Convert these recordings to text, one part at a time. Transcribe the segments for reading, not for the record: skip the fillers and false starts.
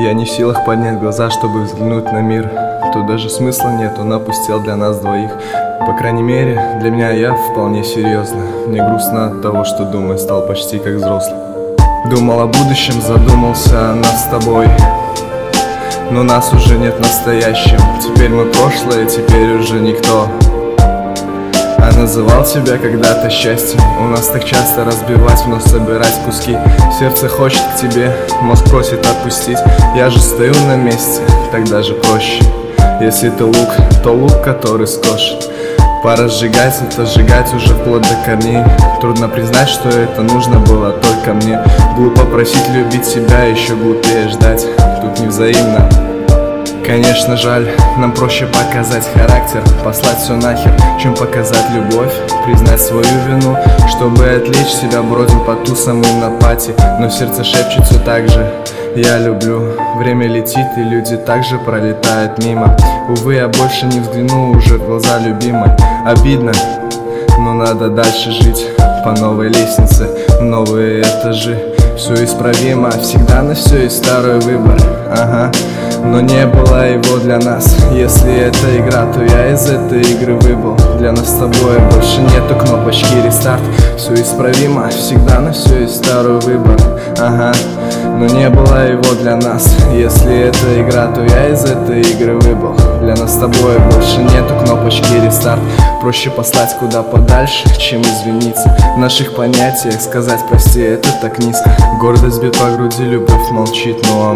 Я не в силах поднять глаза, чтобы взглянуть на мир. Тут даже смысла нет, он опустел для нас двоих. По крайней мере, для меня я вполне серьезно. Мне грустно от того, что думаю, стал почти как взрослый. Думал о будущем, задумался о нас с тобой. Но нас уже нет в настоящем. Теперь мы прошлое, теперь уже никто. А называл тебя когда-то счастьем. У нас так часто разбивать, но собирать куски. Сердце хочет к тебе, мозг просит отпустить. Я же стою на месте, так даже проще. Если ты лук, то лук, который скошен. Пора сжигать, это сжигать уже вплоть до корней. Трудно признать, что это нужно было только мне. Глупо просить любить себя, еще глупее ждать. Тут невзаимно. Конечно, жаль, нам проще показать характер, послать все нахер, чем показать любовь, признать свою вину. Чтобы отвлечь себя, бродим по тусам и на пати. Но сердце шепчет все так же: я люблю. Время летит, и люди также пролетают мимо. Увы, я больше не взгляну уже в глаза любимой. Обидно, но надо дальше жить по новой лестнице, новые этажи. Все исправимо, всегда на все есть старый выбор. Ага, но не было его для нас. Если это игра, то я из этой игры выбыл. Для нас с тобой больше нету кнопочки рестарт. Все исправимо, всегда на все есть старый выбор. Ага, но не было его для нас. Если это игра, то я из этой игры выбыл. Для нас с тобой больше нету кнопочки рестарт. Проще послать куда подальше, чем извиниться. В наших понятиях сказать прости — это так низко. Гордость бьет по груди, любовь молчит, ну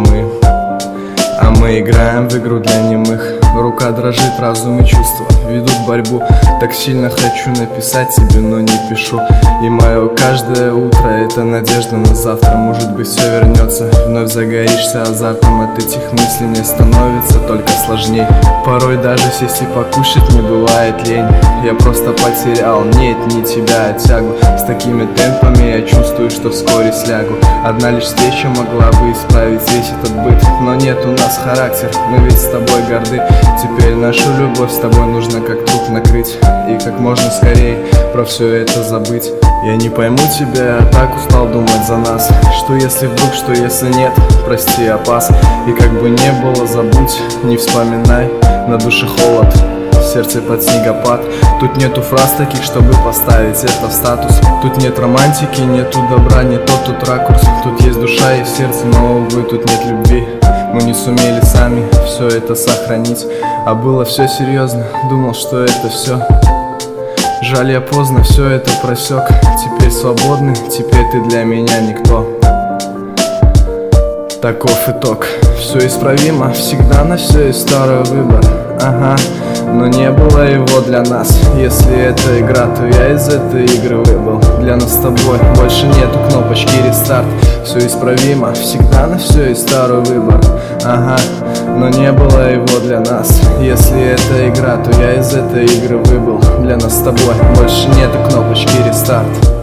а мы играем в игру для немых. Рука дрожит, разум и чувства ведут борьбу. Так сильно хочу написать тебе, но не пишу. И мое каждое утро — это надежда на завтра. Может быть, все вернется, вновь загоришься азартом. От этих мыслей мне становится только сложней. Порой даже сесть и покушать не бывает лень. Я просто потерял, нет, не тебя, а тягу. С такими темпами я чувствую, что вскоре слягу. Одна лишь встреча могла бы исправить весь этот быт. Но нет у нас характер, мы ведь с тобой горды. Теперь нашу любовь с тобой нужно как труп накрыть. И как можно скорее про все это забыть. Я не пойму тебя, я так устал думать за нас. Что если вдруг, что если нет, прости, опас. И как бы не было, забудь, не вспоминай. На душе холод, сердце под снегопад. Тут нету фраз таких, чтобы поставить это в статус. Тут нет романтики, нету добра, не тот тут ракурс. Тут есть душа и сердце, но, увы, тут нет любви. Мы не сумели сами все это сохранить. А было все серьезно, думал, что это все. Жаль, я поздно все это просек. Теперь свободный, теперь ты для меня никто. Таков итог. Все исправимо, всегда на все есть старый выбор. Ага, но не было его для нас. Если это игра, то я из этой игры выбыл. Для нас с тобой больше нету кнопочки рестарт. Все исправимо, всегда на все есть старый выбор. Ага, но не было его для нас. Если это игра, то я из этой игры выбыл. Для нас с тобой больше нету кнопочки рестарт.